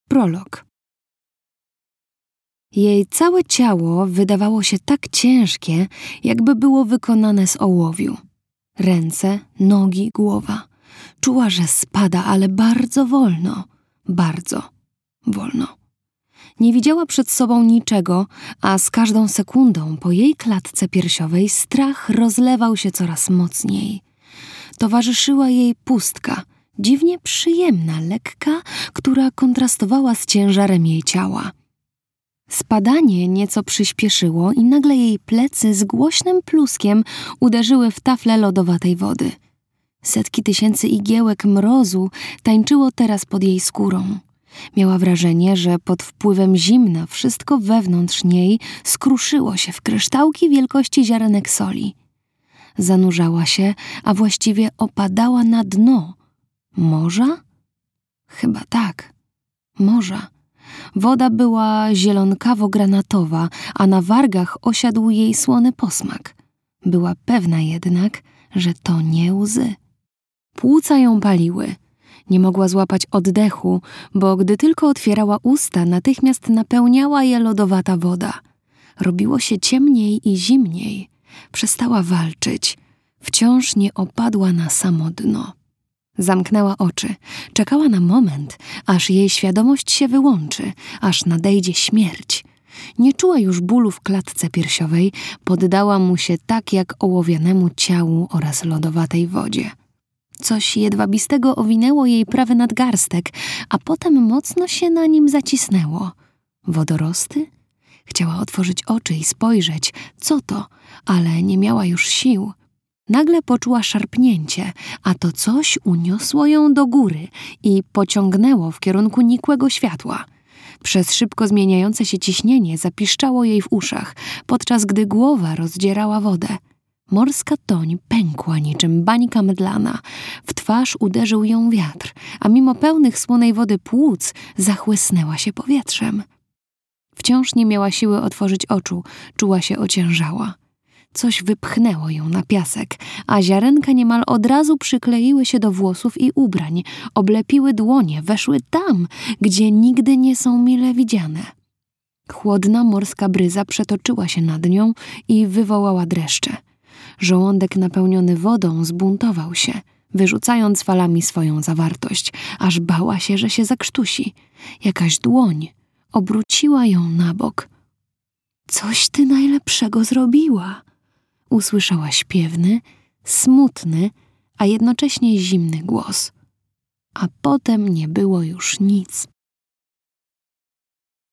Prolog. Jej całe ciało wydawało się tak ciężkie, jakby było wykonane z ołowiu. Ręce, nogi, głowa. Czuła, że spada, ale bardzo wolno. Bardzo wolno. Nie widziała przed sobą niczego, a z każdą sekundą po jej klatce piersiowej strach rozlewał się coraz mocniej. Towarzyszyła jej pustka, dziwnie przyjemna, lekka, która kontrastowała z ciężarem jej ciała. Spadanie nieco przyspieszyło i nagle jej plecy z głośnym pluskiem uderzyły w taflę lodowatej wody. Setki tysięcy igiełek mrozu tańczyło teraz pod jej skórą. Miała wrażenie, że pod wpływem zimna wszystko wewnątrz niej skruszyło się w kryształki wielkości ziarenek soli. Zanurzała się, a właściwie opadała na dno. Morza? Chyba tak. Morza. Woda była zielonkawo-granatowa, a na wargach osiadł jej słony posmak. Była pewna jednak, że to nie łzy. Płuca ją paliły. Nie mogła złapać oddechu, bo gdy tylko otwierała usta, natychmiast napełniała je lodowata woda. Robiło się ciemniej i zimniej. Przestała walczyć. Wciąż nie opadła na samo dno. Zamknęła oczy. Czekała na moment, aż jej świadomość się wyłączy, aż nadejdzie śmierć. Nie czuła już bólu w klatce piersiowej, poddała mu się tak jak ołowianemu ciału oraz lodowatej wodzie. Coś jedwabistego owinęło jej prawy nadgarstek, a potem mocno się na nim zacisnęło. Wodorosty? Chciała otworzyć oczy i spojrzeć, co to, ale nie miała już sił. Nagle poczuła szarpnięcie, a to coś uniosło ją do góry i pociągnęło w kierunku nikłego światła. Przez szybko zmieniające się ciśnienie zapiszczało jej w uszach, podczas gdy głowa rozdzierała wodę. Morska toń pękła niczym bańka mydlana. W twarz uderzył ją wiatr, a mimo pełnych słonej wody płuc zachłysnęła się powietrzem. Wciąż nie miała siły otworzyć oczu, czuła się ociężała. Coś wypchnęło ją na piasek, a ziarenka niemal od razu przykleiły się do włosów i ubrań, oblepiły dłonie, weszły tam, gdzie nigdy nie są mile widziane. Chłodna morska bryza przetoczyła się nad nią i wywołała dreszcze. Żołądek napełniony wodą zbuntował się, wyrzucając falami swoją zawartość, aż bała się, że się zakrztusi. Jakaś dłoń obróciła ją na bok. Coś ty najlepszego zrobiła! Usłyszała śpiewny, smutny, a jednocześnie zimny głos. A potem nie było już nic.